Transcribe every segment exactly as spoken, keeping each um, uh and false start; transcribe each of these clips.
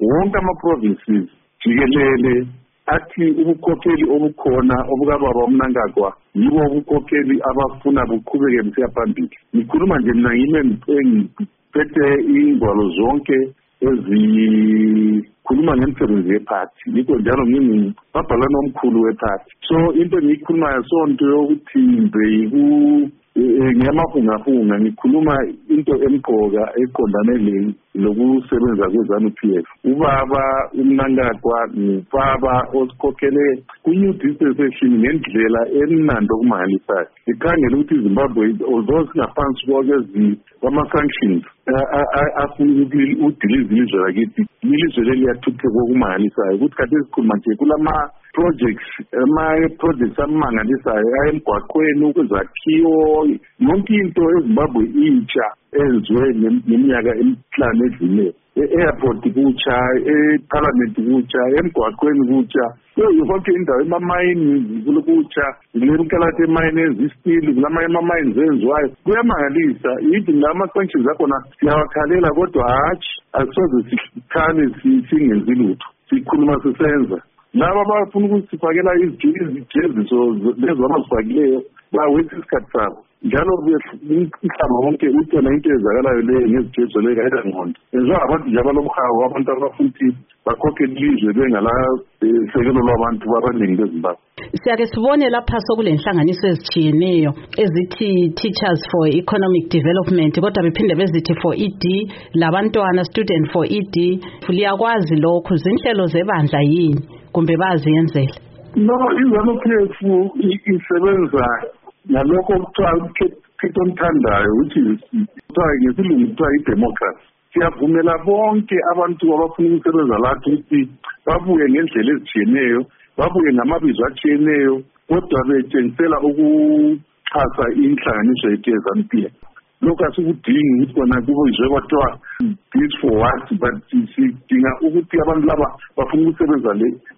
wonke ama-provinces jikelele athi ubukhokheli obukhona obukababa uMnangagwa yibo ubukhokheli abafuna buqhubeke msiya phambili. Ngikhuluma nje mina ngime ngiphethe ingwalo zonke ezikhuluma ngemisebenzi yephathi, yikho njalo ngimi mabhalane omkhulu wephathi. So into engiyikhulumayo sonto yokuthi mbe ngiyamahungahunga ngikhuluma into emqoka eqondane lokusebenza kweZANU-P F. Ubaba uMnangagwa ngubaba osikhokhele ku-youth dispensation ngendlela emnandi okumangalisayo. Ikhangela ukuthi iZimbabwe although singaphansi kwama-sanctions afuna udiliza ilizwe lakithi, ilizwe leli liyathuthuka okumangalisayo ukuthi kade sikhuluma nje kulama projects ama-projects amangalisayo ayemgwaqweni ukwezakhiwo yonke into eZimbabwe intsha enziwe ngeminyaka emihlanu edluleyo. E-airport kutsha, e-parliament kutsha, emgwaqweni kutsha, yonke indawo emamayini kutsha, kulenkalati emayini ezistili, kulamanye amamayini zenziwayo. Kuyamangalisa, yithi ngama-sanctions akhona siyawakhalela kodwa hatshi asisoze sikhale singenzi lutho, sikhuluma sisenza. Laba abafuna ukusifakela izijeziso lezo abasifakileyo bawetha isikhathi sabo. Njalo umhlaba wonke uthola into ezakalayo leyo ngezijeziso leyo kayida ngqondo. Enziwa abantu nje abalomhawu, abantu abafuna ukuthi bakhokhe ilizwe bengala sekelo lwabantu abaningi beZimbabwe. Siyake sibone lapha sokule nhlanganiso ezitshiyeneyo ezithi Teachers for Economic Development kodwa bephinde bezithi for E D, labantwana Student for E D. Liyakwazi lokho zinhlelo zebandla yini kumbe baziyenzela? No, iZANU-P F isebenza nalokho okuthiwa ukhetho omthandayo which is kuthiwa ngesilungu kuthiwa i-democracy. Siyavumela bonke abantu abafuna ukusebenza lathi ukuthi babuye ngendlela ezitshiyeneyo, babuye ngamabizo atshiyeneyo, kodwa betshengisela ukuxhasa inhlanganiso yethu yeZANU-P F. Lokhu asikudingi ukuthi kona kubizwe kwathiwa this for what, but sidinga ukuthi abantu laba bafuna ukusebenza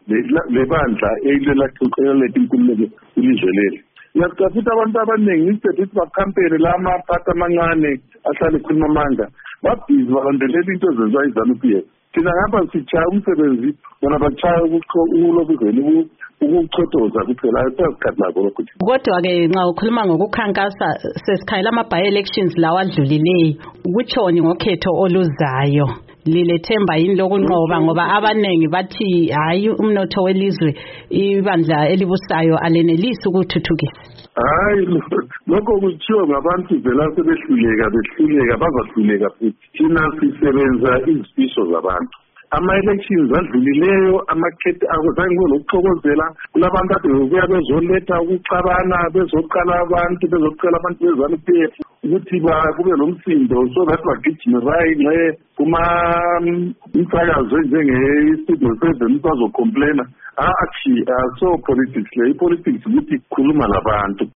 le bandla elelaletha inkululeko ilizwe leli. Ngiyacabanga ukuthi abantu abaningi instead ukuthi bakhampene la amaphathi amancane ahlale ekhuluma amanga babhizi balandelela into ezenziwa yiZANU-P F. Thina ngapha sitshaya umsebenzi bona batshaya ukulobuzweni ukuchothoza kuphela ayisikhathi lakho lokho. Kodwa-ke nxa ukhuluma ngokukhankasa sesikhayela ama-by-elections lawa adlulileyo, kutshoni ngokhetho oluzayo? Lilethemba yini lokunqoba ngoba abanengi bathi hayi umnotho welizwe ibandla elibusayo alenelisi ukuthuthukisa? Hayi lokho kuthiwa ngabantu vela sebehluleka behluleka bazahluleka futhi. Thina sisebenza izifiso zabantu. Ama-elections adlulileyo amakhethi akuzange lokuxokozela kulabantu ade bebuya bezoletha ukuxabana bezoqala abantu bezoqala abantu beZANU-P F ukuthi kube lomsindo so that bagijime baye kuma-umsakazo njenge-studio seven bazocomplaina. Achi so politics le i-politics ukuthi khuluma labantu.